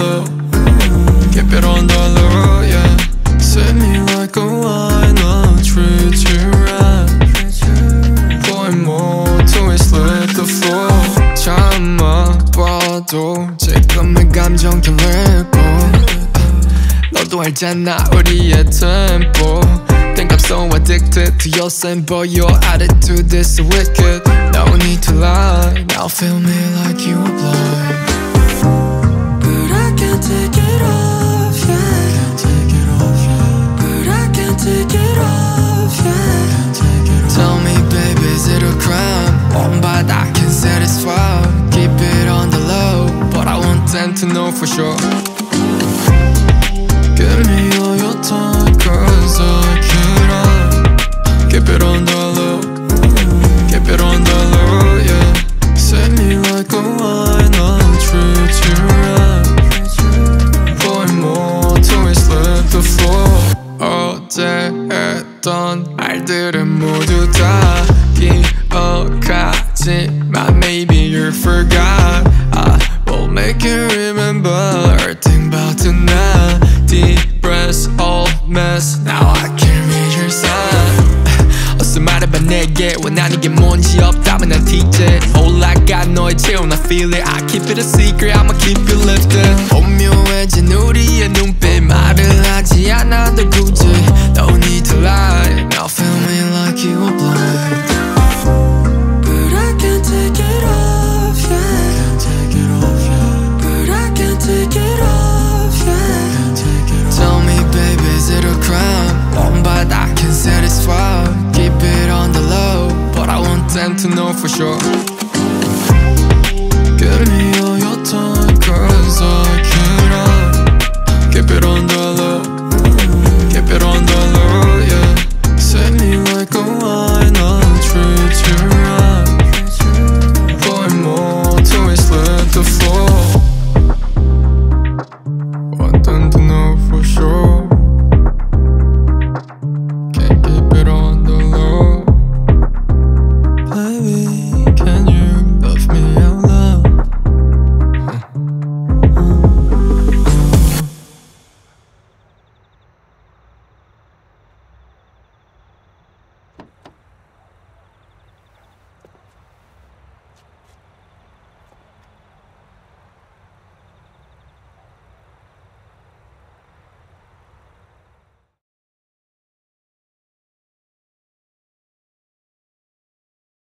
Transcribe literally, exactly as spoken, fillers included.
low, keep it on the low, yeah. Sip me like a wine, I'll treat you right. Pour more till we split the floor. 참아봐도 지금의 감정 결례고 너도 알잖아 우리의 tempo. Think I'm so addicted to your sample. Your attitude is so wicked. No need to lie, now feel me like you are blind. But I can't take it off, yeah. Can't take it off, yeah. But I can't take it off, yeah. Can't take it off. Tell me baby, is it a crime? One bite I can satisfy. Keep it on the low, but I want them to know for sure. Give me all your time, cause I cannot. Keep it on the low, keep it on the low, yeah. Set me like a wine, I'll treat you right. Pour more till we split the floor. 어제 했던 말들은 모두 다 기억하지만 maybe you forgot. I will make you remember everything about tonight. Deep breaths, all mess, now I can read your sign. 어서 말해봐 내게 원하는 게 뭔지 없다면 난 티제. 올라가 너의 체온 I feel it. I keep it a secret, I'ma keep you lifted. 오묘해진 우리의 눈빛 말을 하지 않아도 굳이 No need to lie, now feel me like you are blind. But I can't take it off, yeah. Can't take it off, yeah. But I can't take it off, yeah. Can't take it off. Tell me baby, is it a crime? One bite I can satisfy. Keep it on the low, but I want them to know for sure.